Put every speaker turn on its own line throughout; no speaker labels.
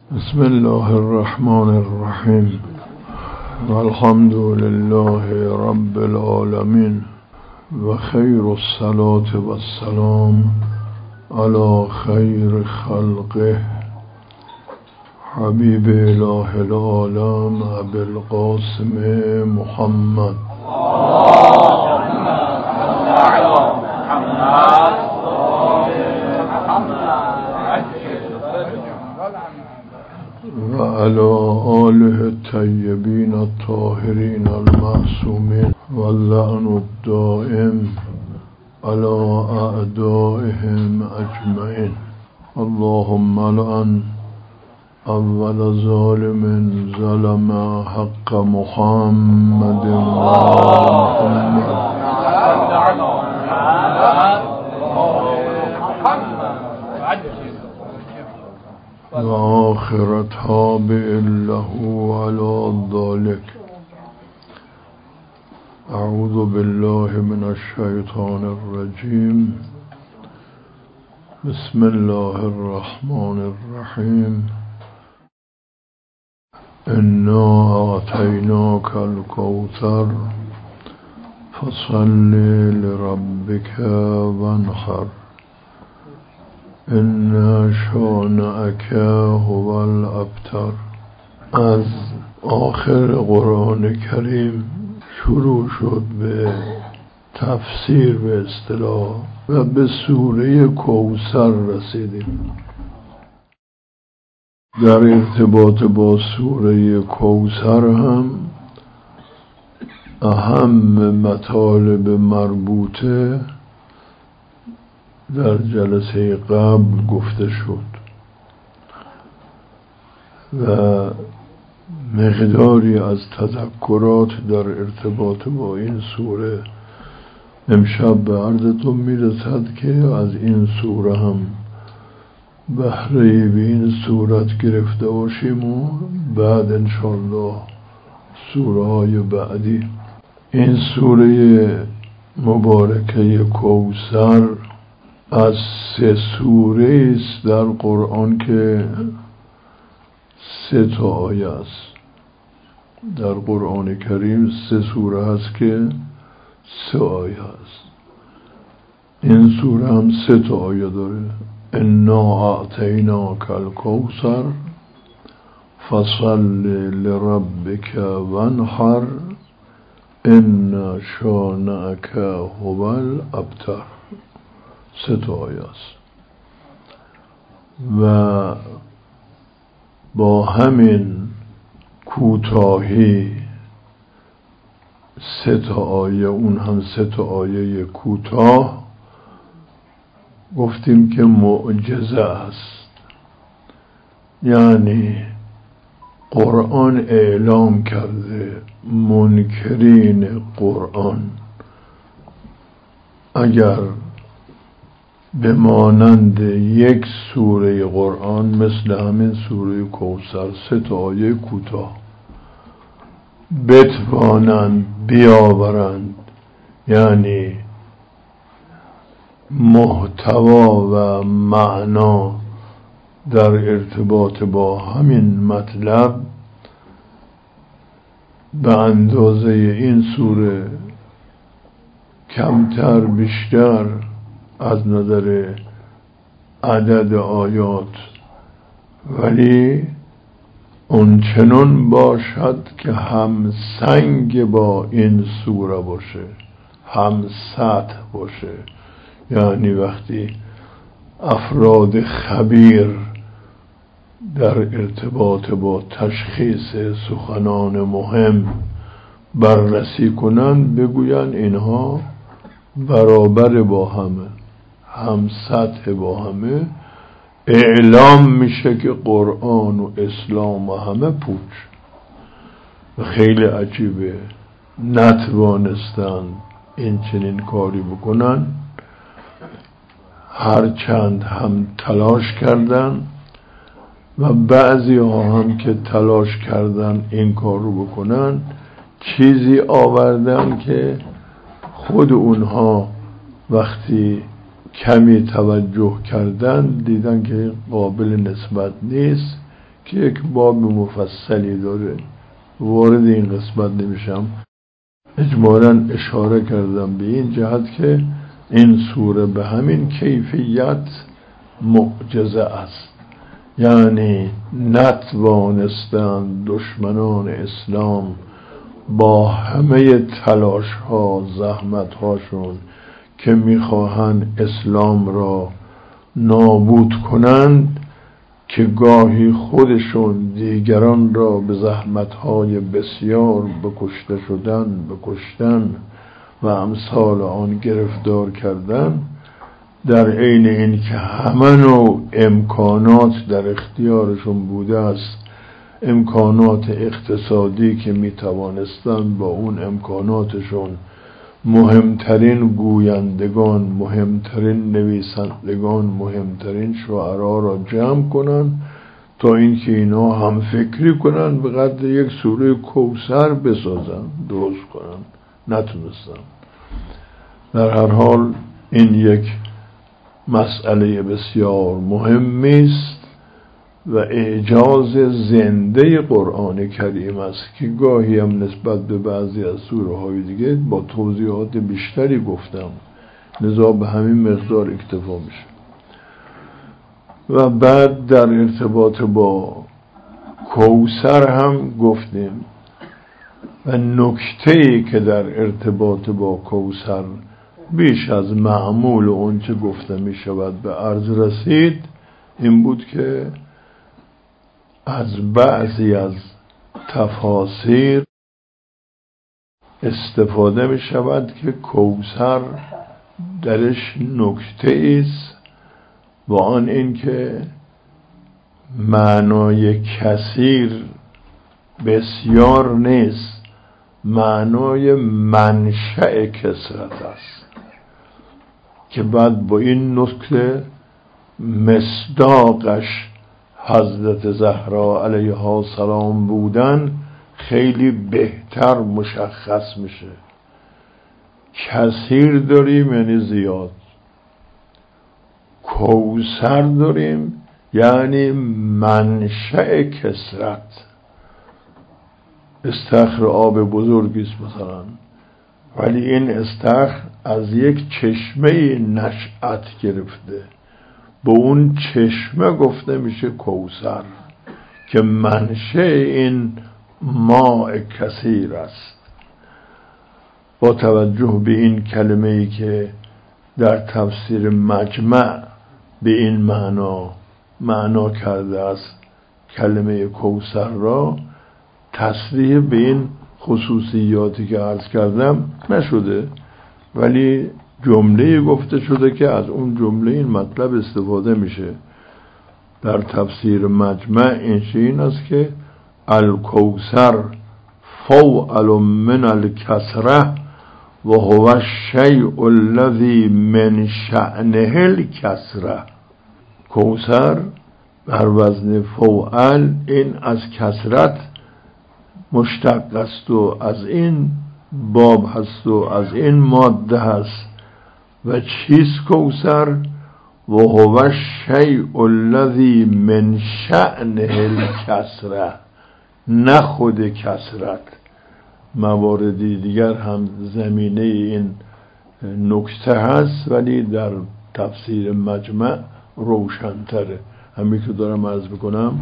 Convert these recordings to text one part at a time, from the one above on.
بسم الله الرحمن الرحیم والحمد لله رب العالمین و خیر الصلاة و السلام علی خیر خلقه حبیب اله العالم ابی القاسم محمد و علی آله الطیبین الطاهرین المعصومین و اللعن الدائم علی اعدائهم اجمعین. اللهم لعن اول ظالم ظلم حق محمد و آخر تابع له على ذلك. اعوذ بالله من الشیطان الرجیم. بسم الله الرحمن الرحیم. انا اعطیناک الکوثر فصل لربک وانحر ان شانئک هو الابتر. از آخر قرآن کریم شروع شد به تفسیر به اصطلاح و به سوره کوثر رسیدیم. در ارتباط با سوره کوثر هم اهم مطالب مربوطه در جلسه قبل گفته شد و مقداری از تذکرات در ارتباط با این سوره امشب به عرضتون میرسد که از این سوره هم بهره‌ای به این صورت گرفته باشیم و بعد انشاءالله سوره های بعدی. این سوره مبارکه کوثر از 3 سوره است در قرآن که 3 تا آیه است. در قرآن کریم 3 سوره هست که 3 آیه است. این سوره هم 3 تا آیه داره. انا اعطیناک الکوثر فصل لربک وانحر ان شانئک هو الابتر. 3 تا آیه است و با همین کوتاهی 3 تا آیه، اون هم 3 تا آیه کوتاه، گفتیم که معجزه است. یعنی قرآن اعلام کرده منکرین قرآن اگر به مانند یک سوره قرآن مثل همین سوره کوثر 3 تا آیه کوتاه بتوانند بیاورند، یعنی محتوا و معنا در ارتباط با همین مطلب به اندازه این سوره کمتر بیشتر از نظر عدد آیات، ولی اون چنان باشد که هم سنگ با این سوره باشه هم سطح باشه. یعنی وقتی افراد خبیر در ارتباط با تشخیص سخنان مهم بررسی کنند بگوین اینها برابر با همه، هم سطح با همه، اعلام میشه که قرآن و اسلام و همه پوچ. و خیلی عجیبه نتوانستند این چنین کاری بکنن، هرچند هم تلاش کردن و بعضی ها هم که تلاش کردن این کار رو بکنن چیزی آوردن که خود اونها وقتی کمی توجه کردن دیدن که قابل نسبت نیست، که یک باب مفصلی داره، وارد این قسمت نمیشم. اجمالاً اشاره کردم به این جهت که این سوره به همین کیفیت معجزه است، یعنی نتوانستند دشمنان اسلام با همه تلاش ها زحمت هاشون که میخواهند اسلام را نابود کنند که گاهی خودشون دیگران را به زحمت‌های بسیار بکشتن و امثال آن گرفتار کردن، در عین این که همه نوع امکانات در اختیارشون بوده است، امکانات اقتصادی که میتوانستند با اون امکاناتشون مهمترین گویندگان، مهمترین نویسندگان، مهمترین شعرا را جمع کنن تا اینکه اینا هم فکری کنن به قدر یک سوره کوثر بسازن، درست کنن، نتونستن. در هر حال این یک مسئله بسیار مهمی است و اعجاز زنده قرآن کریم است که گاهی هم نسبت به بعضی از سوره های دیگه با توضیحات بیشتری گفتم، لذا به همین مقدار اکتفا میشه. و بعد در ارتباط با کوثر هم گفتیم و نکته‌ای که در ارتباط با کوثر بیش از معمول اون چه گفته می شود به عرض رسید این بود که از بعضی از تفاسیر استفاده می شود که کوثر درش نکته است، با آن این که معنای کثیر بسیار نیست، معنای منشأ کثرت است که بعد با این نکته مصداقش حضرت زهرا علیها السلام بودن خیلی بهتر مشخص میشه. کثیر داریم یعنی زیاد، کوثر داریم یعنی منشأ کثرت. استخر آب بزرگی است مثلا، ولی این استخر از یک چشمه نشأت گرفته، به اون چشمه گفته میشه کوثر که منشأ این ماء کثیر است. با توجه به این کلمه‌ای که در تفسیر مجمع به این معنا کرده است کلمه کوثر را، تصریح به این خصوصیاتی که عرض کردم نشده، ولی جمله گفته شده که از اون جمله این مطلب استفاده میشه. در تفسیر مجمع این است که الکوثر فوعل من الکثره و هو الشیء الذی من شأنه الکثره. کوثر بر وزن فوعل این از کثرت مشتق است و از این باب هست و از این ماده هست. و چیست کوثر؟ و هو الشیء الذی من شأنه الکثره، نه خود کثرت. مواردی دیگر هم زمینه این نکته هست ولی در تفسیر مجمع روشن‌تره. همین که دارم عرض بکنم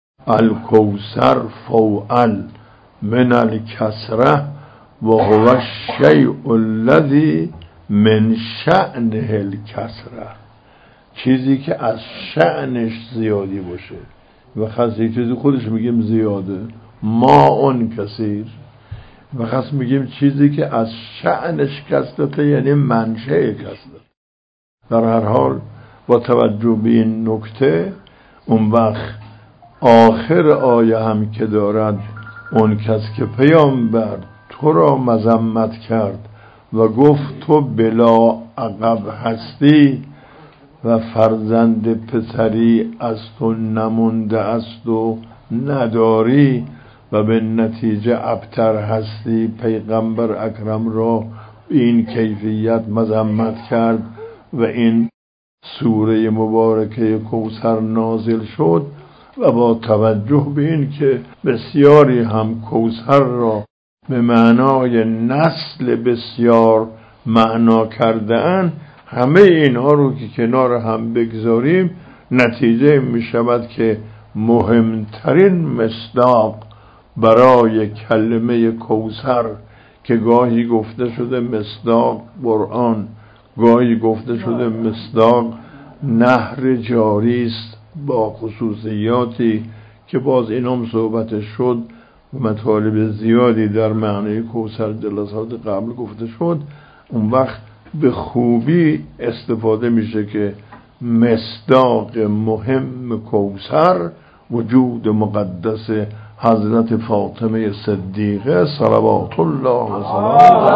الکوثر فوعل من الکثره و هو الشیء الذی من شأنه الکثره، چیزی که از شأنش زیادی باشه. و خاص یک چیزی خودش میگیم زیاده، ما اون کثیر، و خاص میگیم چیزی که از شأنش کثرته یعنی منشأ کثرت. در هر حال با توجه به این نکته اون وقت آخر آیه هم که دارد اون کس که پیامبر تو را مذمت کرد و گفت تو بلا عقب هستی و فرزند پسری از تو نمونده است و نداری و به نتیجه ابتر هستی، پیغمبر اکرم را این کیفیت مذمت کرد و این سوره مبارکه کوثر نازل شد. و با توجه به این که بسیاری هم کوثر را به معنای نسل بسیار معنا کرده‌اند، همه اینها رو که کنار هم بگذاریم نتیجه می شود که مهمترین مصداق برای کلمه کوثر که گاهی گفته شده مصداق قرآن، گاهی گفته شده مصداق نهر جاری است با خصوصیاتی که باز اینام صحبت شد و مطالب زیادی در معنی کوثر جلسات قبل گفته شد، اون وقت به خوبی استفاده میشه که مصداق مهم کوثر وجود مقدس حضرت فاطمه صدیقه صلوات الله و سلامه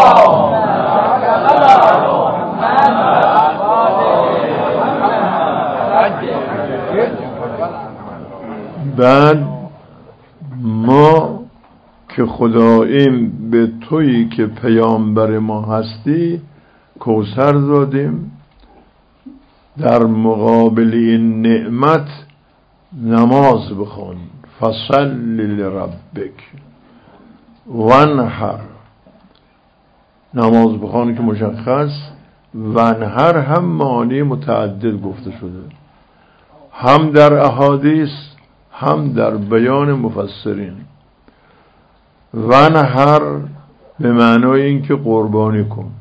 بعد ما که خداییم به تویی که پیامبر ما هستی کوثر دادیم، در مقابل این نعمت نماز بخون، فصل لربک وانحر، نماز بخون که مشخص، وانحر هم معنی متعدد گفته شده، هم در احادیث هم در بیان مفسرین. وانحر به معنای این که قربانی کن،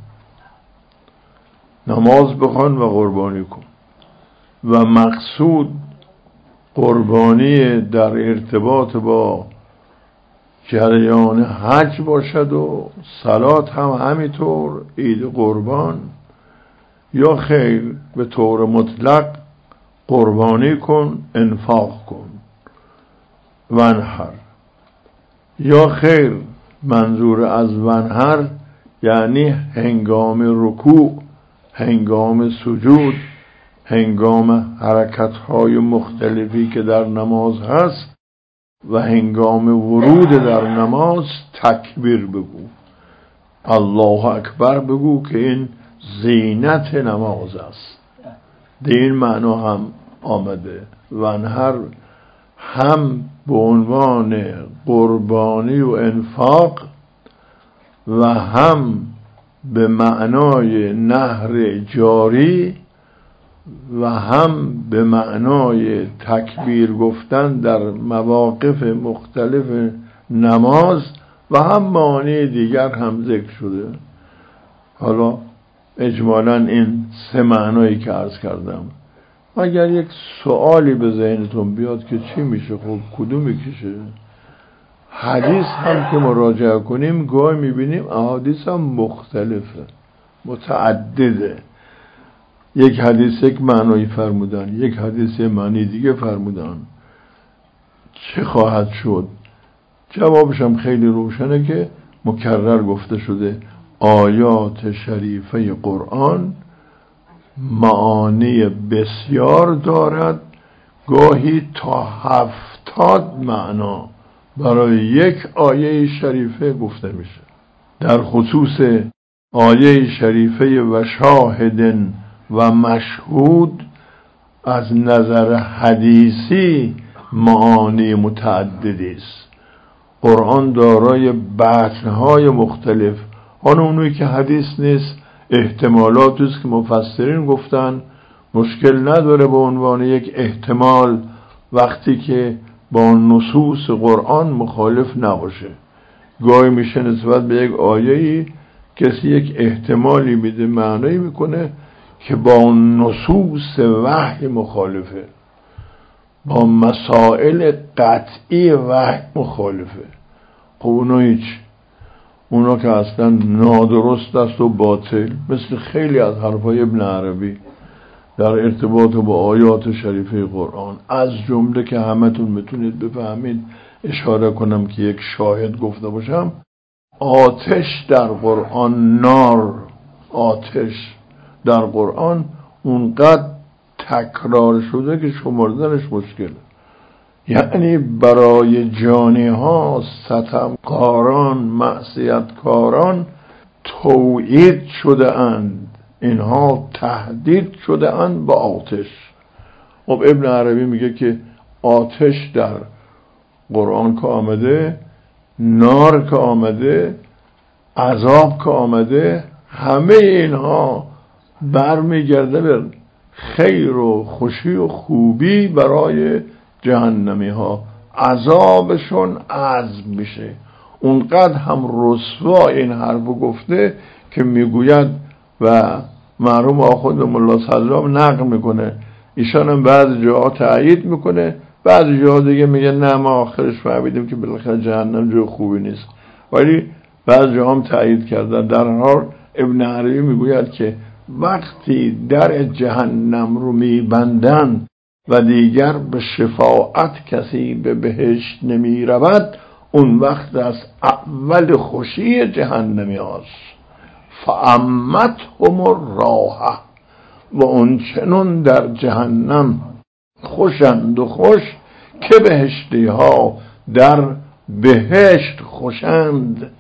نماز بخوان و قربانی کن، و مقصود قربانی در ارتباط با جریان حج باشد و صلات هم همینطور، عید قربان، یا خیر به طور مطلق قربانی کن، انفاق کن، وانحر، یا خیر منظور از وانحر یعنی هنگام رکوع، هنگام سجود، هنگام حرکت‌های مختلفی که در نماز هست و هنگام ورود در نماز تکبیر بگو، الله اکبر بگو که این زینت نماز است. در این معنا هم آمده. وانحر هم به عنوان قربانی و انفاق و هم به معنای نهر جاری و هم به معنای تکبیر گفتن در مواقف مختلف نماز و هم معانی دیگر هم ذکر شده. حالا اجمالاً این سه معنایی که عرض کردم. اگر یک سوالی به ذهنتون بیاد که چی میشه، خب کدوم میکشه؟ حدیث هم که مراجعه کنیم گاهی میبینیم احادیث هم مختلفه، متعدده. یک حدیث یک معنی فرمودن، یک حدیث معنی دیگه فرمودن. چه خواهد شد؟ جوابش هم خیلی روشنه که مکرر گفته شده آیات شریفه قرآن معانی بسیار دارد، گاهی تا 70 معنا برای یک آیه شریفه گفته میشه. در خصوص آیه شریفه و شاهد و مشهود از نظر حدیثی معانی متعددی است. قرآن دارای بطن‌های مختلف، آن اونوی که حدیث نیست احتمالاتی است که مفسرین گفتن مشکل نداره به عنوان یک احتمال وقتی که با نصوص قرآن مخالف نباشه. گاهی میشه نسبت به یک آیه‌ای کسی یک احتمالی میده، معنی میکنه که با نصوص وحی مخالفه، با مسائل قطعی وحی مخالفه. خب اونا که اصلا نادرست است و باطل، مثل خیلی از حرفای ابن عربی در ارتباط با آیات شریفه قرآن، از جمله که همتون میتونید بفهمید اشاره کنم که یک شاهد گفته باشم. آتش در قرآن، نار، آتش در قرآن اونقدر تکرار شده که شمردنش مشکله. یعنی برای جانی ها، ستمکاران، معصیتکاران توعید شده اند، اینها تهدید شده اند با آتش. خب ابن عربی میگه که آتش در قرآن که آمده، نار که آمده، عذاب که آمده، همه اینها برمیگرده به خیر و خوشی و خوبی برای جهنمی ها. عذابشون عذب میشه. اونقدر هم رسوا این حرفو گفته که میگوید و مرحوم آخوند ملا صدرام نقل میکنه، ایشان هم بعض جاها تأیید میکنه، بعض جاها دیگه میگه نه ما آخرش فهمیدیم که بالاخره جهنم جای خوبی نیست، ولی بعض جاها هم تأیید کردن. در حال ابن عربی میگوید که وقتی در جهنم رو میبندن و دیگر به شفاعت کسی به بهشت نمی رود، اون وقت از اول خوشی جهنمی هاست. فَأَمَّتْهُمُ الرَّاحَةُ، و اون چنون در جهنم خوشند و خوش که بهشتی ها در بهشت خوشند،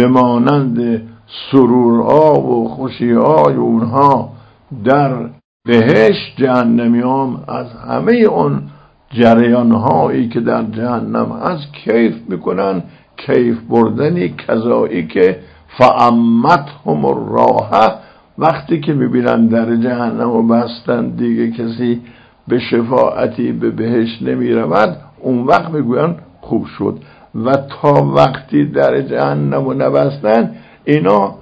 بمانند سرورها و خوشیهای اونها در بهشت. جهنمیان از همه اون جریانهایی که در جهنم هست کیف میکنن، کیف بردنی کذایی که فَأَمَّتْهُمُ الرَّاحَةُ، وقتی که میبینن در جهنم و بستن دیگه کسی به شفاعتی به بهشت نمیرود، اون وقت میگوین خوب شد. و تا وقتی در جهنم و نبستن اینا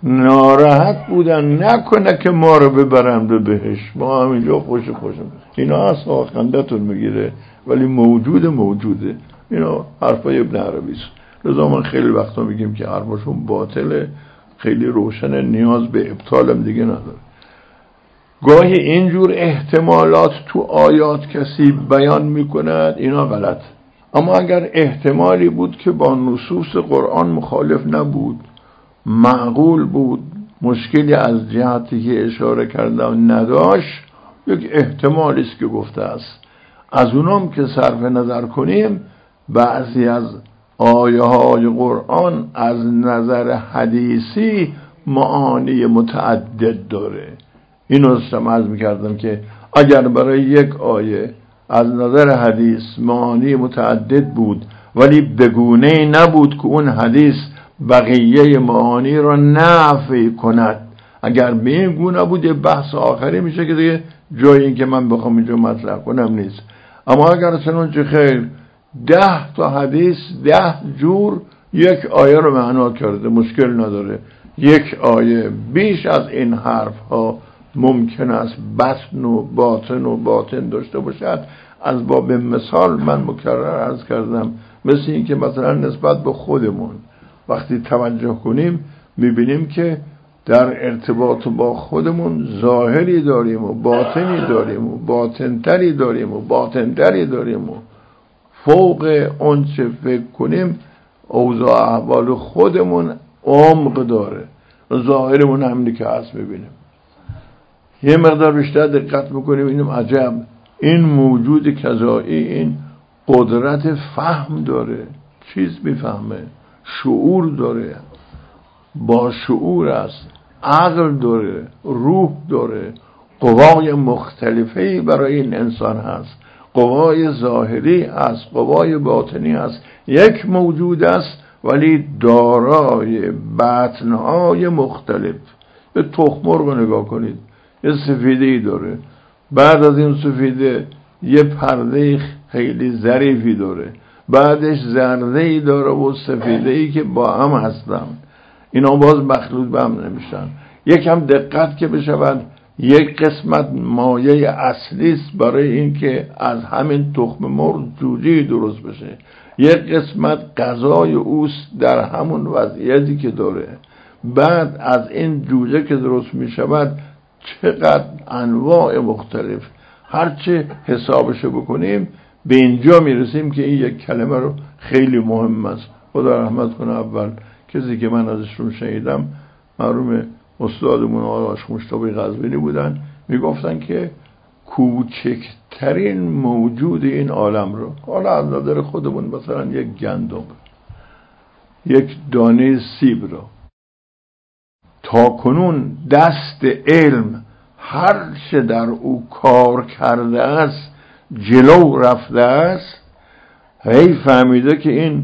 ناراحت بودن نکنه که ما رو ببرن به بهشت، ما همینجا خوش. اینا اصلا خندتون میگیره ولی موجوده. اینا حرفای ابن عربی است. لذا من خیلی وقتا میگیم که حرفشون باطله، خیلی روشنه، نیاز به ابطالم دیگه نداره. گاهی اینجور احتمالات تو آیات کسی بیان میکند، اینا غلط. اما اگر احتمالی بود که با نصوص قرآن مخالف نبود، معقول بود، مشکلی از جهتی که اشاره کردم نداشت، یک احتمالی است که گفته است. از اونام که صرف نظر کنیم، بعضی از آیه های قرآن از نظر حدیثی معانی متعدد داره. اینو عرض میکردم که اگر برای یک آیه از نظر حدیث معانی متعدد بود ولی بگونه نبود که اون حدیث بقیه معانی را نفی کند، اگر به این گونه بود یه بحث آخری میشه که دیگه جایی که من بخوام اینجا مطرح کنم نیست. اما اگر چنانچه خیر 10 تا حدیث 10 جور یک آیه رو معنا کرده، مشکل نداره. یک آیه بیش از این حرف ها ممکن است بطن و باطن داشته باشد. از باب مثال من مکرر عرض کردم، مثل این که مثلا نسبت به خودمون وقتی توجه کنیم میبینیم که در ارتباط با خودمون ظاهری داریم و باطنی داریم و باطنتری داریم و باطنتری داریم و فوق اون چه فکر کنیم اوضاع احوال خودمون عمق داره. ظاهرمون همینی که هست میبینیم. یه مقدار بیشتر دقت میکنیم اینم عجب، این موجود کذایی این قدرت فهم داره، چیز میفهمه، شعور داره، با شعور است، عقل داره، روح داره، قوای مختلفی برای این انسان هست، قوای ظاهری هست، قوای باطنی هست. یک موجود است ولی دارای بطنهای مختلف. به تخم مرغ نگاه کنید، یه سفیده‌ای داره، بعد از این سفیده یه پرده خیلی ظریفی داره، بعدش زرده‌ای داره و سفیده‌ای که با هم هستن، اینا باز مخلوط به هم نمیشن. یکم دقت که بشود یک قسمت مایه اصلی است برای اینکه از همین تخم مرغ جوجه درست بشه، یک قسمت غذای اوست در همون وضعیتی که داره. بعد از این جوجه که درست می شود چقدر انواع مختلف، هرچه حسابشو بکنیم به اینجا میرسیم که این یک کلمه رو خیلی مهم است. خدا رحمت کنه اول کسی که من ازشون شنیدم مرحوم استادمون آقای عاشق مشتبه قزوینی بودن، میگفتن که کوچکترین موجود این عالم رو، حالا از نظر خودمون مثلا یک گندم، یک دانه سیب رو تا کنون دست علم هر چه در او کار کرده است جلو رفته است، هی فهمیده که این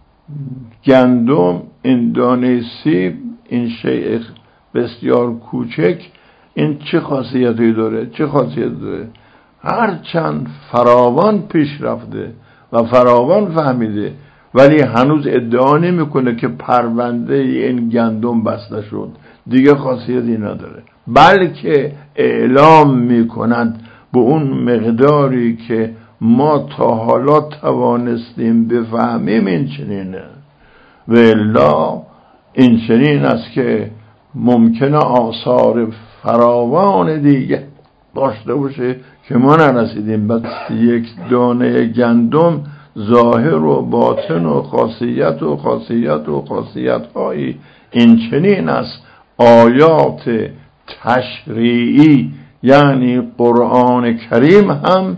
گندم، این دانه سیب، این شیء بسیار کوچک، این چه خاصیتی داره، چه خاصیتی داره. هرچند فراوان پیش رفته و فراوان فهمیده، ولی هنوز ادعا نمیکنه که پرونده این گندم بسته شد، دیگه خاصیتی نداره، بلکه اعلام میکند به اون مقداری که ما تا حالا توانستیم بفهمیم این چنینه. و الا این چنین است که ممکنه آثار فراوان دیگه داشته باشه که ما نرسیدیم. بس یک دانه گندم ظاهر و باطن و خاصیت و خاصیت و خاصیت هایی این چنین است. آیات تشریعی یعنی قرآن کریم هم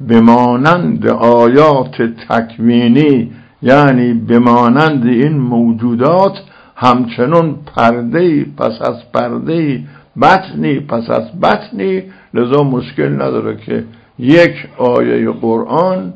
بمانند آیات تکوینی یعنی بمانند این موجودات همچنان پرده پس از پرده، بطنی پس از بطنی. لذا مشکل نداره که یک آیه قرآن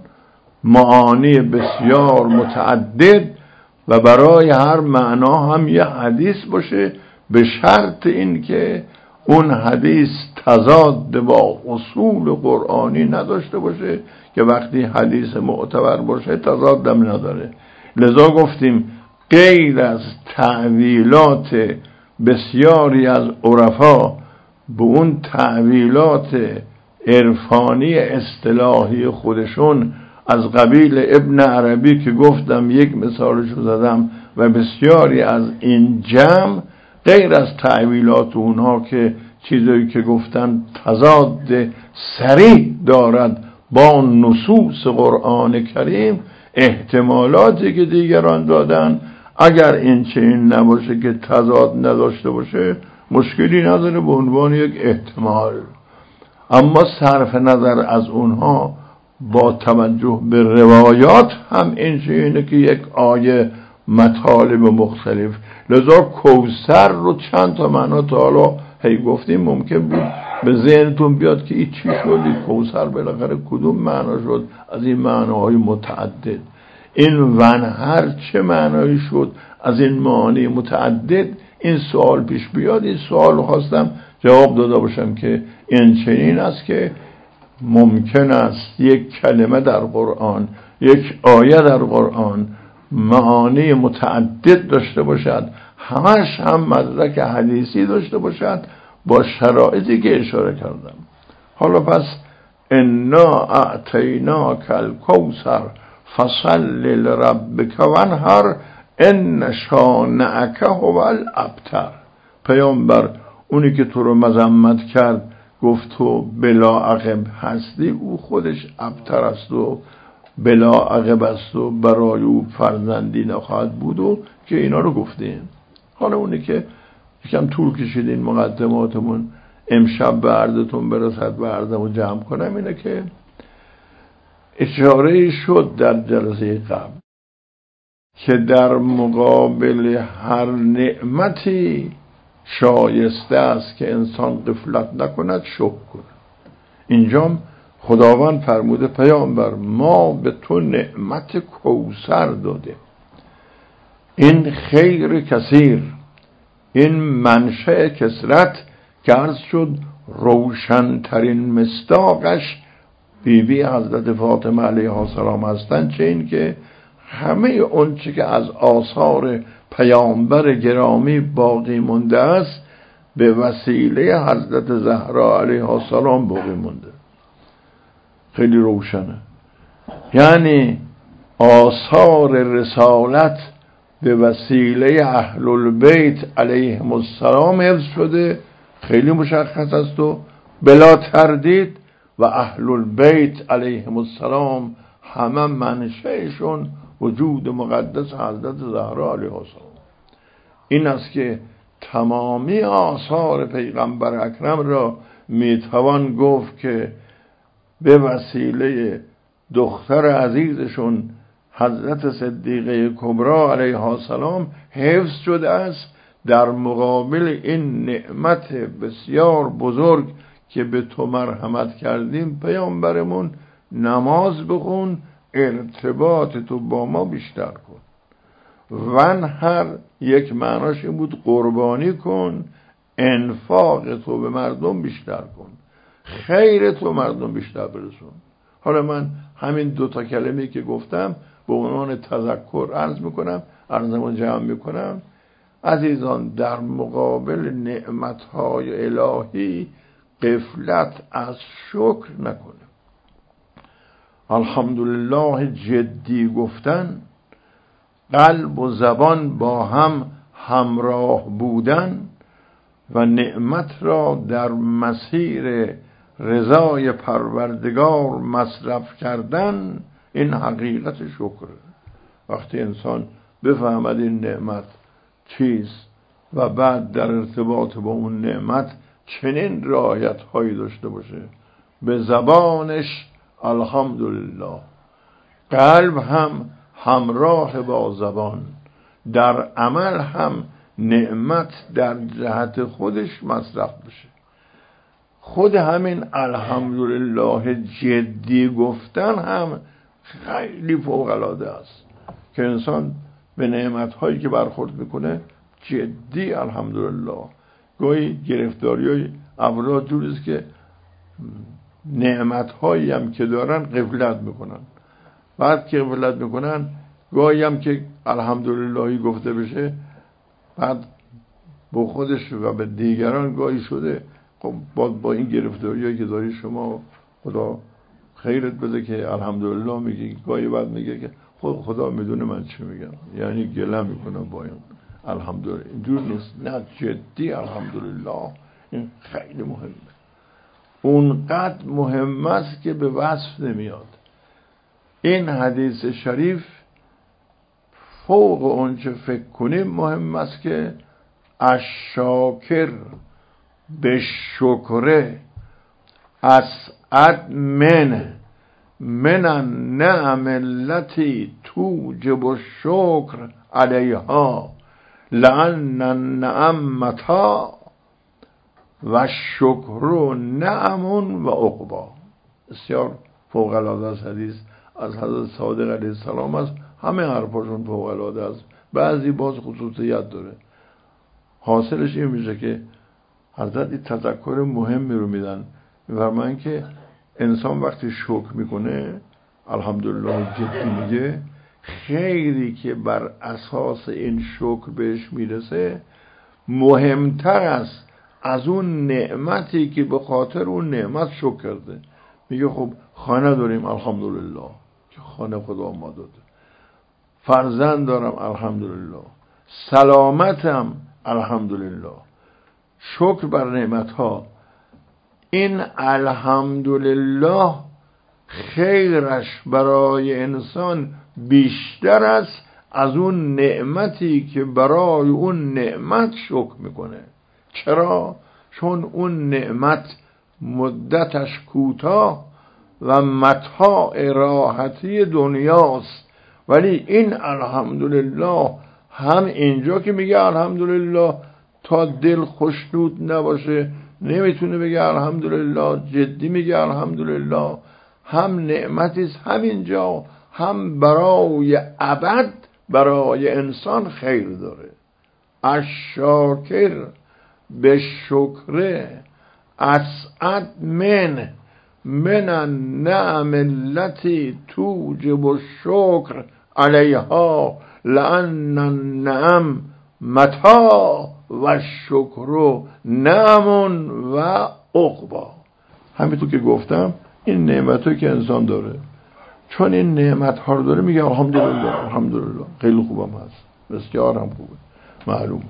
معانی بسیار متعدد و برای هر معنا هم یه حدیث باشه، به شرط این که اون حدیث تضاد با اصول قرآنی نداشته باشه، که وقتی حدیث معتبر باشه تضاد هم نداره. لذا گفتیم غیر از تعویلات بسیاری از عرفا به اون تعویلات عرفانی اصطلاحی خودشون از قبیل ابن عربی که گفتم یک مثالشو زدم و بسیاری از این جمع، غیر از تعویلات اونها که چیزایی که گفتن تضاد صریح دارد با نصوص قرآن کریم، احتمالاتی که دیگران دادن اگر این چنین نباشه که تضاد نداشته باشه مشکلی نداره، به عنوان یک احتمال. اما صرف نظر از اونها با توجه به روایات هم این چنینه که یک آیه مطالب مختلف. لذا کوثر رو چند تا معنا تا حالا هی گفتیم، ممکن بود به ذهنتون بیاد که این چی شد، کوثر بالاخره کدوم معنا شد از این معناهای متعدد. این ونهر چه معنایی شد از این معانی متعدد؟ این سوال پیش بیاد. این سوال خواستم جواب داده باشم که این چنین است که ممکن است یک کلمه در قرآن، یک آیه در قرآن معانی متعدد داشته باشد، همش هم مدرک حدیثی داشته باشد با شرایطی که اشاره کردم. حالا پس انا اعطیناک الکوثر فصل لربک وانحر ان شانئک هو الابتر. پیامبر اونی که تو رو مذمت کرد گفت تو بلا عقب هستی، او خودش ابتر است و بلا عقب است و برای او فرزندی نخواهد بود و که اینا رو گفتیم. حالا اونی که یکم طول کشیدین مقدماتمون امشب به عرضتون برسد و عرضمو جمع کنم، اینه که اشاره شد در جلسه قبل که در مقابل هر نعمتی شایسته است که انسان غفلت نکند، شکر کند. اینجا خداوند فرموده پیامبر ما به تو نعمت کوثر داده، این خیر کثیر، این منشأ کثرت که عرض شد روشنترین مصداقش بیبی حضرت فاطمه علیها السلام هستند، چه این که همه اون چه که از آثار پیامبر گرامی باقی مونده است به وسیله حضرت زهرا علیها السلام باقی مونده. خیلی روشنه، یعنی آثار رسالت به وسیله اهل البیت علیهم السلام حفظ شده، خیلی مشخص است و بلا تردید. و اهل البیت علیهم السلام همه منشأشون وجود مقدس حضرت زهرا علیها السلام. این است که تمامی آثار پیغمبر اکرم را میتوان گفت که به وسیله دختر عزیزشون حضرت صدیقه کبرا علیها السلام حفظ شده است، در مقابل این نعمت بسیار بزرگ که به تو مرحمت کردیم پیامبرمون نماز بخون، ارتباط تو با ما بیشتر کن. هر یک معناش این بود قربانی کن، انفاق تو به مردم بیشتر کن، خیر تو مردم بیشتر برسون. حالا من همین 2 کلمه‌ای که گفتم به عنوان تذکر عرضمو جمع میکنم. عزیزان، در مقابل نعمتهای الهی غفلت از شکر نکنه. الحمدلله جدی گفتن، قلب و زبان با هم همراه بودن و نعمت را در مسیر رضای پروردگار مصرف کردن، این حقیقت شکره. وقتی انسان بفهمد این نعمت چیست و بعد در ارتباط با اون نعمت چنین رعایت هایی داشته باشه، به زبانش الحمدلله، قلب هم همراه با زبان، در عمل هم نعمت در جهت خودش مصرف بشه. خود همین الحمدلله جدی گفتن هم خیلی فوق العاده است که انسان به نعمت هایی که برخورد میکنه جدی الحمدلله. گاهی گرفتاری های افراد جوریست که نعمت هایی هم که دارن غفلت میکنن. بعد که غفلت میکنن، گاهی هم که الحمدللهی گفته بشه، بعد با خودش و به دیگران گاهی شده خب با این گرفتاری هایی که داری شما خدا خیرت بده که الحمدلله میگی، گاهی بعد میگه که خدا میدونه من چی میگم، یعنی گله میکنم با این الحمدلله. اینجور نیست، نه، جدی الحمدلله. این خیلی مهمه، اونقدر مهم است که به وصف نمیاد. این حدیث شریف فوق اون چه فکر کنیم مهم است که الشاکر به شکره اسعد من النعم التي توجب الشکر علیها لأن النعم متاع و الشکر نعم و عقبا. بسیار فوق العاده است حدیث از حضرت صادق علیه السلام است. همه حرفاشون فوق العاده است، بعضی باز خصوصیت داره. حاصلش این میشه که حضرت تذکر مهمی رو میدن، میفرمایند که انسان وقتی شکر میکنه الحمدلله جدی میگه، خیری که بر اساس این شکر بهش میرسه مهمتر است از اون نعمتی که به خاطر اون نعمت شکر کرده. میگه خب خانه داریم الحمدلله که خانه خدا ما داده، فرزند دارم الحمدلله، سلامتم الحمدلله، شکر بر نعمت ها. این الحمدلله خیرش برای انسان بیشتر است از اون نعمتی که برای اون نعمت شکر میکنه. چرا؟ چون اون نعمت مدتش کوتاه و متاع راحتی دنیاست، ولی این الحمدلله هم اینجا که میگه الحمدلله تا دل خوشنود نباشه نمیتونه بگه الحمدلله، جدی میگه الحمدلله، هم نعمتیست همینجا، هم برای ابد برای انسان خیر داره. الشاکر به شکره اسعد من النعم التي توجب الشکر علیها لأن النعم متاع و الشکر نعم و عقبا. همینطور که گفتم این نعمت‌هایی که انسان داره، چون این نعمت‌ها رو داره میگه الحمدلله الحمدلله، خیلی خوبم هست، بسیار هم خوبه، معلومه.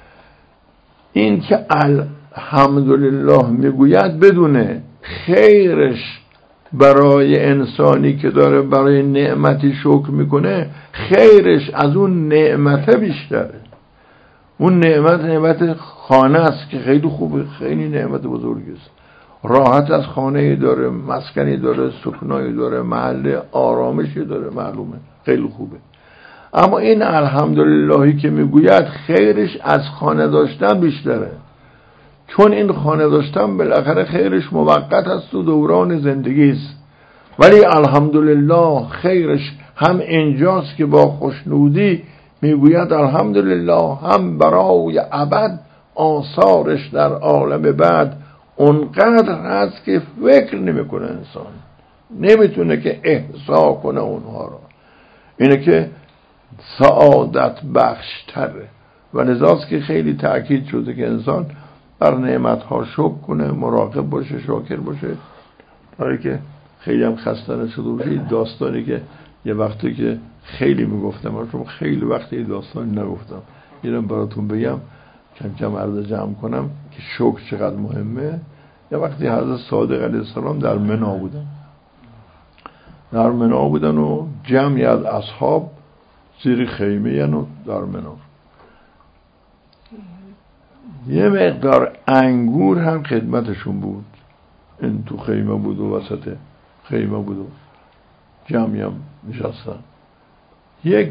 این که الحمدلله میگوید بدونه خیرش برای انسانی که داره برای نعمتی شکر میکنه خیرش از اون نعمت بیشتره. اون نعمت خانه است که خیلی خوبه، خیلی نعمت بزرگی است، راحت از خانه‌ای داره، مسکنی داره، سکنایی داره، محل آرامشی داره، معلومه خیلی خوبه. اما این الحمدللهی که میگوید خیرش از خانه داشتن بیشتره، چون این خانه داشتن بالاخره خیرش موقت است و دوران زندگی است. ولی الحمدلله خیرش هم اینجاست که با خوشنودی میگوید الحمدلله هم برای ابد آثارش در عالم بعد اونقدر هست که فکر نمیکنه انسان، نمیتونه که احصا کنه اونها رو. اینه که سعادت بخش تره و لذاست که خیلی تأکید شده که انسان بر نعمتها شکر کنه، مراقب باشه، شاکر باشه. برای که خیلی هم خسته نشده باشه. داستانی که یه وقتی که خیلی میگفتم، چون خیلی وقتی داستانی نگفتم، اینم براتون بگم کم کم عرض جمع کنم که شکر چقدر مهمه. یه وقتی حضرت صادق علیه السلام در منا بودن و جمعی از اصحاب زیر خیمه یعنی در منا. یه مقدار انگور هم خدمتشون بود، این تو خیمه بود و وسط خیمه بود و جمعی هم نشستن. یک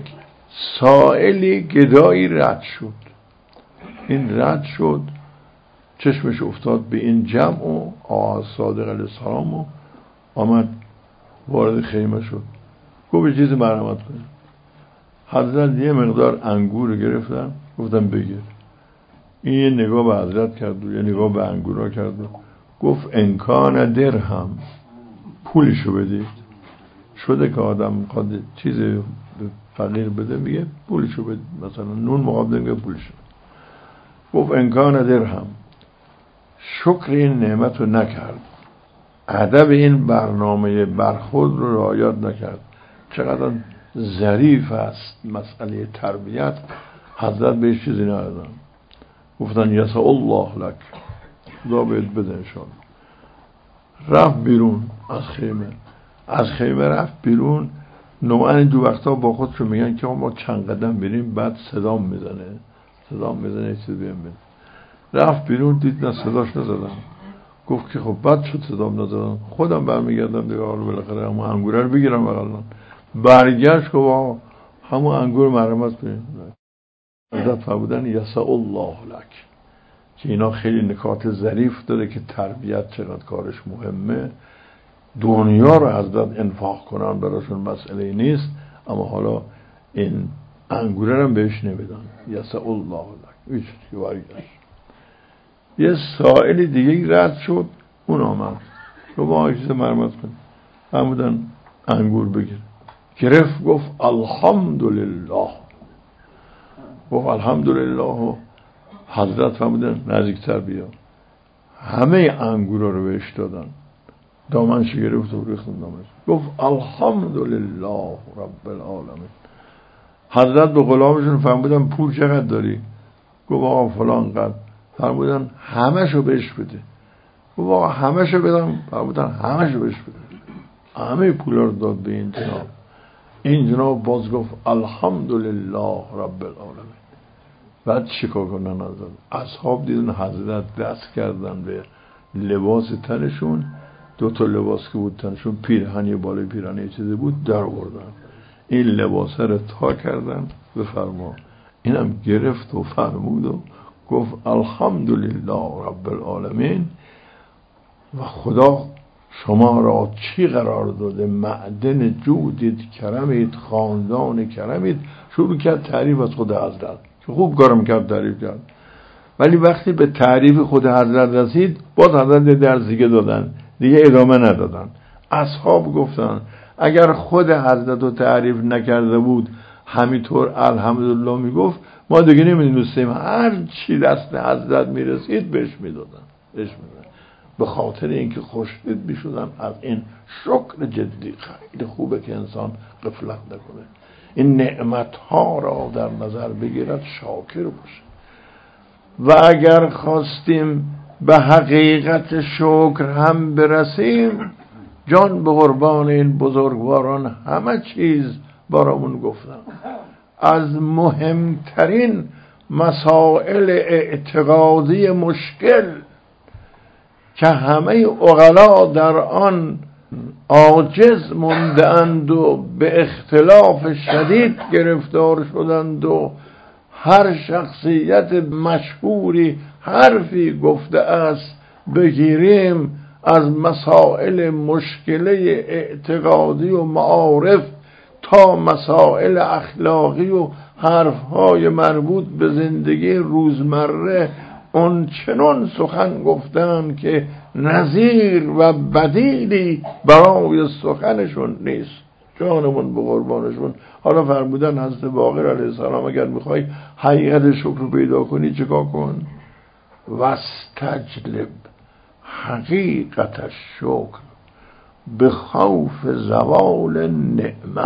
سائلی گدایی رد شد، این رد شد چشمش افتاد به این جمع و آقا صادق علیه السلام و آمد وارد خیمه شد. گفت چیز مرحمت کنید. حضرت یه مقدار انگور گرفتن، گفتم بگیر. این یه نگاه به حضرت کرد و یه نگاه به انگورا کرد و گفت امکان درهم، پولشو بدید. شده که آدم میخواد چیز فقیر بده میگه پولشو بدید، مثلا نون مقابل میگه پولشو. گفت امکان درهم. شکر این نعمت رو نکرد، ادب این برنامه برخورد رو رعایت نکرد. چقدر ظریف است مسئله تربیت. حضرت بهش چیزی ندادن، گفتن یسع الله لک، خدا بهت بده انشاءالله. رفت بیرون از خیمه رفت بیرون. نوعا دو وقتا با خودشون میگن که ما چند قدم بریم بعد صدام میزنه چیز بیم. رفت بیرون دید نه صداش نزدن. گفت که خب بد شد صدام نزدن، خودم برمیگردم دیگه، حالا بالاخره همون انگوره رو بگیرم بغلن. برگشت که همون انگور مرحمت کنید. حضرت فرمودن یسع الله لک، که اینا خیلی نکات ظریف داره که تربیت چقدر کارش مهمه. دنیا رو حضرت انفاق کنن براشون مسئله نیست، اما حالا این انگوره رو بهش نمیدن. یسع الله لک هیچ که برگشت. یه سائل دیگه رد شد، اون آمد رو با آیشیز مرمت کن، فرمودن انگور بگیر. گرفت گفت الحمدلله. گفت الحمدلله. حضرت فرمودن نزدیکتر بیا. همه انگورا رو بهش دادن، دامنش گرفت و ریختن دامنش. گفت الحمدلله رب العالمین. حضرت به غلامشون فرمودن پول چقدر داری؟ گفت آقا فلان قد. فرمودن همشو بهش بده. گفت آقا همشو بدم؟ فرمودن همشو بهش بده. همه پولا رو داد به این جناب. این جناب باز گفت الحمدلله رب العالمین. بعد چیکار کنن؟ اصحاب دیدن حضرت دست کردن به لباس تنشون، دو تا لباس که بود تنشون، پیرهنی بالای پیرهنی چیزی بود، در آوردن این لباس رو تا کردن. بفرما. اینم گرفت و فرمود و گفت الحمدلله رب العالمین. و خدا شما را چی قرار داده؟ معدن جودید، کرمید، خاندان کرمید. شروع کرد تعریف از خود حضرت که خوب کارم کرد، تعریف کرد. ولی وقتی به تعریف خود حضرت رسید باز حضرت درس دیگه دادن، دیگه ادامه ندادن. اصحاب گفتن اگر خود حضرت رو تعریف نکرده بود همینطور الحمدلله میگفت، ما دیگه نمیدونستیم، هر چی دست حضرت میرسید بهش میدادن. به خاطر اینکه خوشنود میشدن از این شکر جدی. خیلی خوبه که انسان غفلت نکنه، این نعمت ها را در نظر بگیرد، شاکر باشه. و اگر خواستیم به حقیقت شکر هم برسیم، جان به قربان این بزرگواران همه چیز برامون گفتن. از مهمترین مسائل اعتقادی مشکل که همه عقلا در آن عاجز موندند و به اختلاف شدید گرفتار شدند و هر شخصیت مشهوری حرفی گفته است بگیریم، از مسائل مشکله اعتقادی و معارف تا مسائل اخلاقی و حرفهای مربوط به زندگی روزمره آنچنان سخن گفتن که نظیر و بدیلی برای سخنشون نیست. جانمون به قربانشون. حالا فرمودن حضرت باقر علیه السلام اگر میخوای حقیقت شکر رو پیدا کنی چیکار کن؟ واستجلب حقیقت الشکر به خوف زوال نعمه.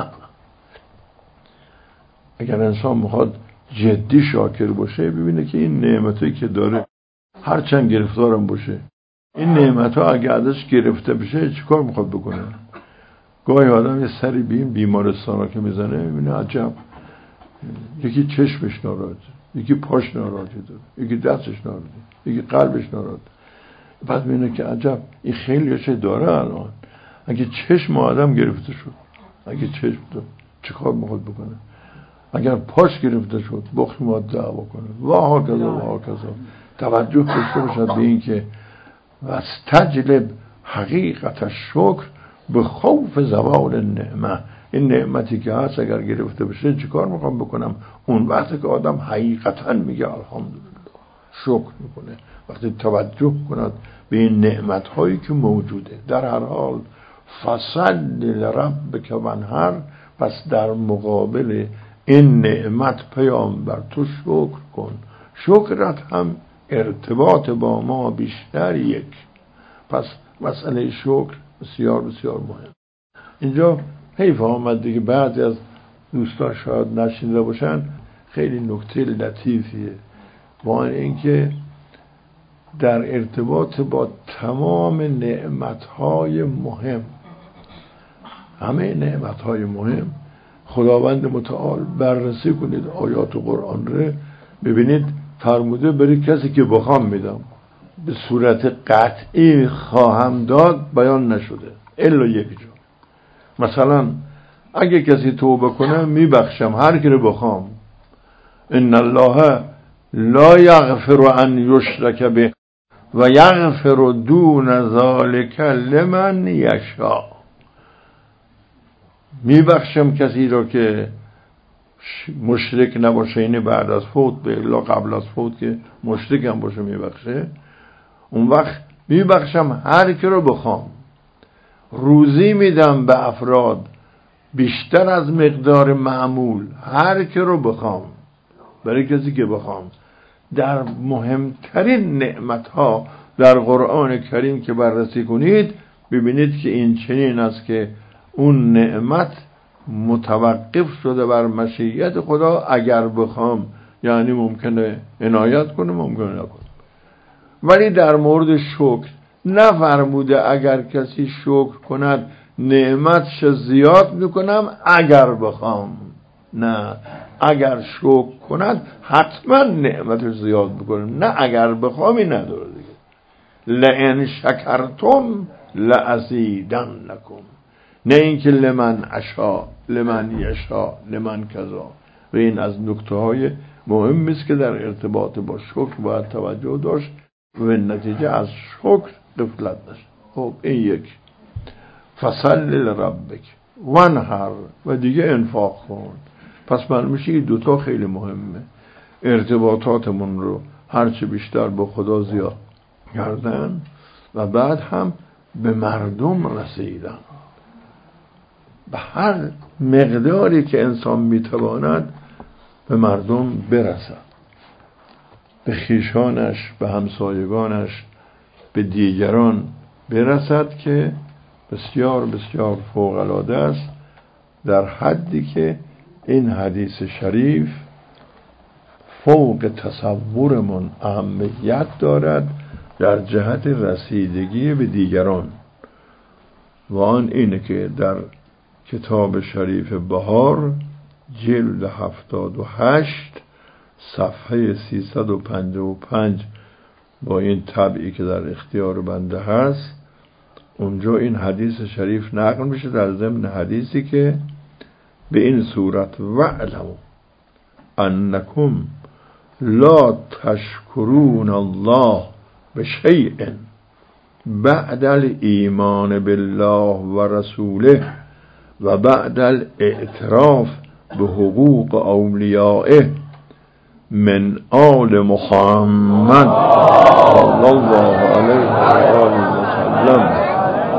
اگر انسان میخواد جدی شاکر باشه ببینه که این نعمتی که داره هرچند گرفتارم باشه، این نعمت ها اگه ازش گرفته بشه چیکار میخواد بکنه؟ گاهی آدم یه سری به این بیمارستان ها که میزنه میبینه عجب، یکی چشمش ناراحته، یکی پاش ناراحته داره، یکی دستش ناراحته، یکی قلبش ناراحته. بعد میبینه که عجب این خیلی چه داره الان. اگه چشم آدم گرفته شد، اگه چشم داره چیکار میخواد بکنه؟ اگر پاش گرفته شد بخی ماده دعوا کنه و ها کذا و ها کذا. توجه داشته باشد به این که واستجلب حقیقت الشکر به خوف زوال نعمه. این نعمتی که هست اگر گرفته بشه چیکار میخوام بکنم؟ اون وقتی که آدم حقیقتا میگه الحمدلله، شکر میکنه، وقتی توجه کند به این نعمت هایی که موجوده. در هر حال فصل لربک وانحر، پس در مقابل این نعمت پیامبر تو شکر کن. شکرت هم ارتباط با ما بیشتر یک. پس مسئله شکر بسیار بسیار مهم. اینجا حیف آمد دیگه بعضی از دوستان شاید نشنیده باشن، خیلی نکته لطیفیه با اینکه در ارتباط با تمام نعمتهای مهم، همه نعمتهای مهم، خداوند متعال بررسی کنید آیات قرآن رو ببینید فرموده برای کسی که بخوام میدم، به صورت قطعی خواهم داد بیان نشده الا یک جا. مثلا اگه کسی توبه کنه میبخشم هر کی رو بخوام. ان الله لا یغفر ان یشرک به و یغفر دون ذلک لمن یشاء. میبخشم کسی رو که مشرک نباشه، یعنی بعد از فوت به الا قبل از فوت که مشرک هم باشه میبخشه. اون وقت میبخشم هر کی رو بخوام. روزی میدم به افراد بیشتر از مقدار معمول، هر کی رو بخوام، برای کسی که بخوام. در مهمترین نعمتها در قرآن کریم که بررسی کنید ببینید که این چنین است که اون نعمت متوقف شده بر مشیت خدا. اگر بخوام یعنی ممکنه عنایت کنه، ممکنه نکنه. ولی در مورد شکر نفرموده اگر کسی شکر کند نعمتش زیاد میکنم اگر بخوام. نه، اگر شکر کند حتما نعمتش زیاد میکنم، نه اگر بخوامی نداره دیگه. لئن شکرتم لازیدنکم، نه اینکه لمن اشا لمن یشا لمن کذا. و این از نکته های مهمی است که در ارتباط با شکر باید توجه داشت و نتیجه از شکر غفلت نشه. خب این یک. فصل لربک وانحر، و دیگه انفاق کن. پس معلوم میشه این دوتا خیلی مهمه. ارتباطاتمون رو هرچه بیشتر با خدا زیاد کردن و بعد هم به مردم رسیدن. به هر مقداری که انسان میتواند به مردم برسد، به خویشانش، به همسایگانش، به دیگران برسد که بسیار بسیار فوق العاده است، در حدی که این حدیث شریف فوق تصورمون اهمیت دارد در جهت رسیدگی به دیگران. و آن اینه که در کتاب شریف بهار جلد 78 صفحه 355 با این طبعی که در اختیار بنده هست، اونجا این حدیث شریف نقل میشه در ضمن حدیثی که به این صورت وعلموا انکم لا تشکرون الله بشیء بعد الایمان بالله و رسوله و بعد الاعتراف به حقوق اولیائه من آل محمد صلی الله علیه و آله و سلم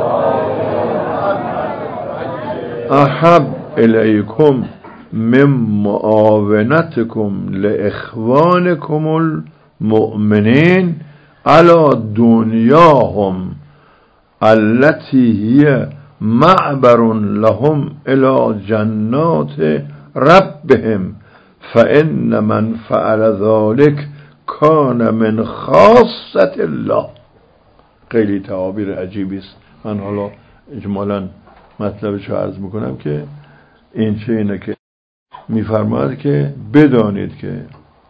احب الیکم من معاونتکم لاخوانکم المؤمنین علی دنیاهم التي هي معبر لهم الى جنات ربهم فإن من فعل ذلك کان من خاصة الله. خیلی تعابیر عجیبی است. من حالا اجمالاً مطلبش رو عرض میکنم که این چه اینه که میفرماید که بدانید که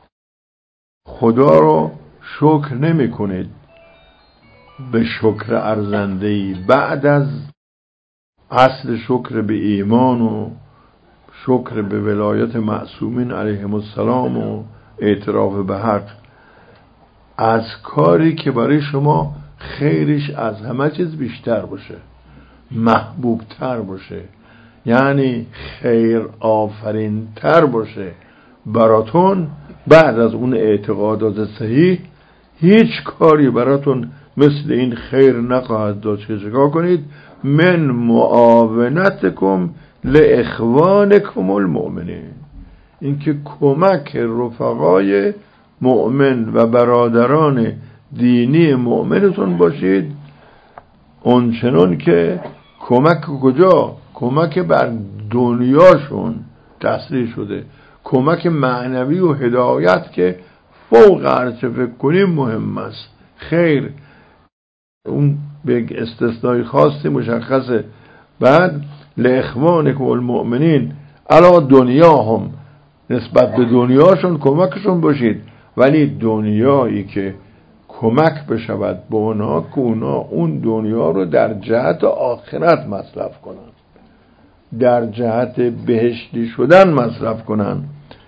خدا رو شکر نمی کنید به شکر ارزنده‌ای بعد از اصل شکر به ایمان و شکر به ولایت معصومین علیهم السلام و اعتراف به حق، از کاری که برای شما خیرش از همه چیز بیشتر باشه، محبوب تر باشه، یعنی خیر آفرین تر باشه براتون. بعد از اون اعتقادات صحیح هیچ کاری براتون مثل این خیر نخواهد داشت که چیکار کنید؟ من معاونتکم لاخوانکم المؤمنین، این که کمک رفقای مؤمن و برادران دینی مؤمنتون باشید. اونچنان که کمک کجا؟ کمک بر دنیاشون تصریح شده، کمک معنوی و هدایت که فوق هرچه فکر کنیم مهم است. خیر اون به استثنای خاصی مشخصه. بعد لاخوانکم المؤمنین علی دنیاهم، نسبت به دنیاشون کمکشون باشید، ولی دنیایی که کمک بشود به اونا که اونا اون دنیا رو در جهت آخرت مصرف کنن، در جهت بهشتی شدن مصرف کنن.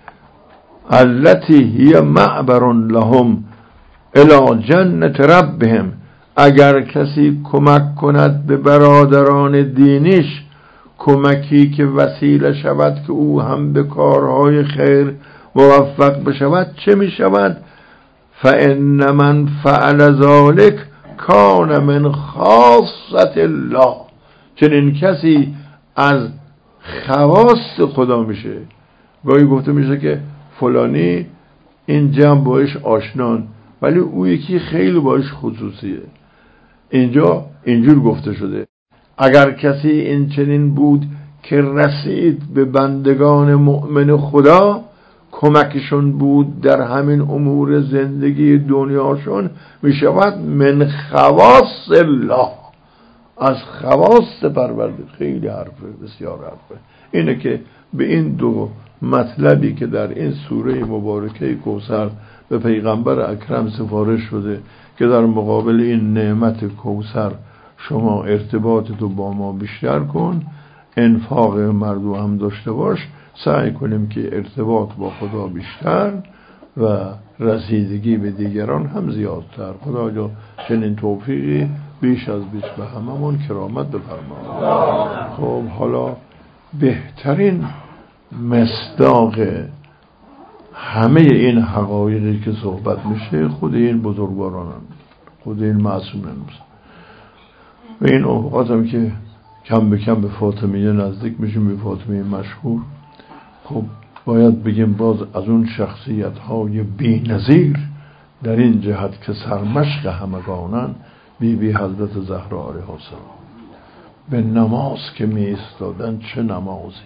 التی هی معبر لهم الی جنت ربهم، اگر کسی کمک کند به برادران دینیش، کمکی که وسیله شود که او هم به کارهای خیر موفق بشود، چه می شود؟ فإن من فعل ذلك کان من خاصة الله، چنین کسی از خواص خدا میشه. گاهی گفته میشه که فلانی این جمع باش آشنان ولی او یکی خیلی باش خصوصیه. اینجا اینجور گفته شده اگر کسی این چنین بود که رسید به بندگان مؤمن خدا، کمکشون بود در همین امور زندگی دنیاشون، می شود من خواص الله، از خواص پروردگار. خیلی حرفه، بسیار حرفه. اینه که به این دو مطلبی که در این سوره مبارکه کوثر به پیغمبر اکرم سفارش شده که در مقابل این نعمت کوثر شما ارتباطتو با ما بیشتر کن، انفاق مردم هم داشته باش، سعی کنیم که ارتباط با خدا بیشتر و رسیدگی به دیگران هم زیادتر. خدا جا چنین توفیقی بیش از بیش به هممون کرامت بفرما. خب حالا بهترین مصداق همه این حقایقی که صحبت میشه خود این بزرگواران هم، خود این معصومین هم. و این اوقات هم که کم به کم به فاطمیه نزدیک میشیم، به فاطمیه مشهور، خب باید بگیم باز از اون شخصیت های بی نظیر در این جهت که سرمشق همگانن بی بی حضرت زهرا علیها السلام. به نماز که می ایستادن چه نمازی،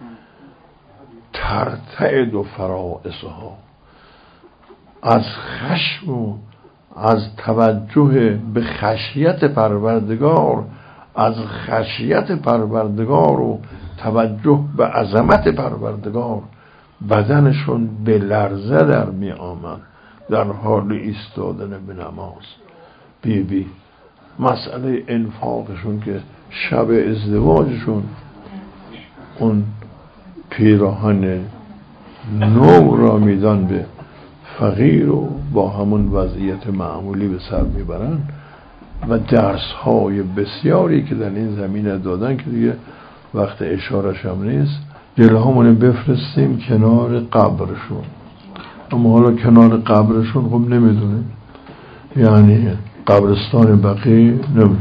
ترتعد و فرائصها، از خشم و از توجه به خشیت پروردگار، از خشیت پروردگار و توجه به عظمت پروردگار بدنشون به لرزه در می آمد در حال ایستادن به نماز. بی مسئله انفاقشون که شب ازدواجشون اون پیراهن نو را میدن به فقیر و با همون وضعیت معمولی به سر میبرن، و درس های بسیاری که در این زمینه دادن که دیگه وقت اشارش هم نیست. دلهامون بفرستیم کنار قبرشون، اما حالا کنار قبرشون خب نمیدونیم، یعنی قبرستان بقیع نمیدونیم،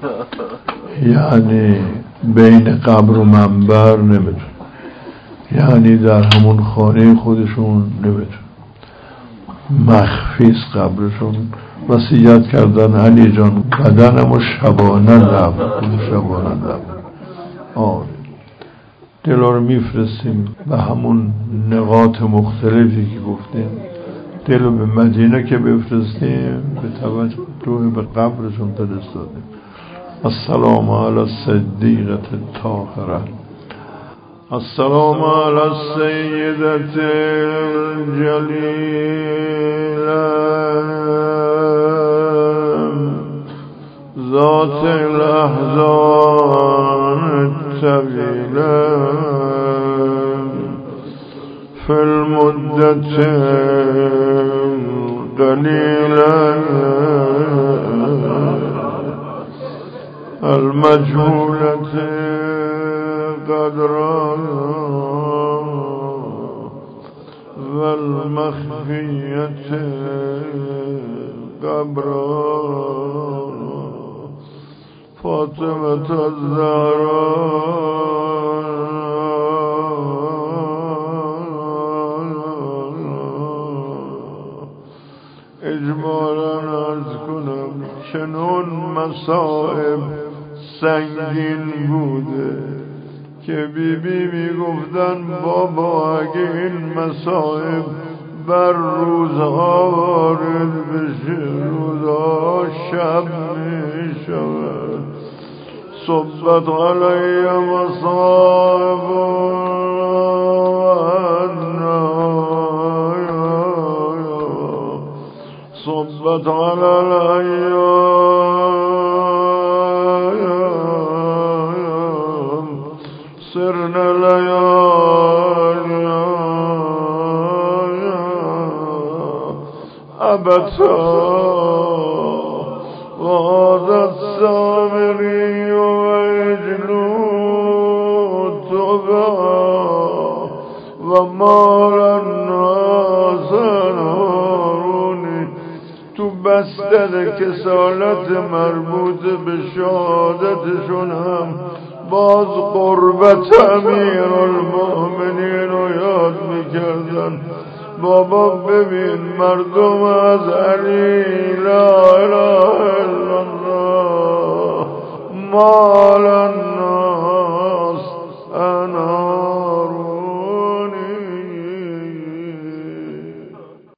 یعنی بین قبر و منبر نمیدونیم، یعنی در همون خانه خودشون نمیدونیم، مخفیست قبرشون. وصیت کردن علی جان بدنمو شبانه لب آره دلا رو میفرستیم به همون نقاط مختلفی که گفتیم. دلو به مدینه که بفرستیم به توجه به قبرشون فرستادیم. السلام علی الصدیقة الطاهرة، السلام علی السیدة الجلیلة ذات الاحزان الطویلة فی المدة قلیلة المجهولة قدرا والمخفية قبرا فاطمة الزهراء. اجمالا عرض کنم چنون مصائب سنگین بوده که بی میگفتن بابا اگه این مصائب بر روزها وارد بشه روزها شب میشود. صبت علی مصائب صبت علی الایام سرن لیالیا ابتا وهذا السامري وعجلو تبا ومال الناس نارونی. تو بستر کسالت مربوط به شهادتشون هم باز قربت امیر المؤمنین رو یاد میکردن. بابا ببین مردم از علی لا اله الا الله مال الناس انا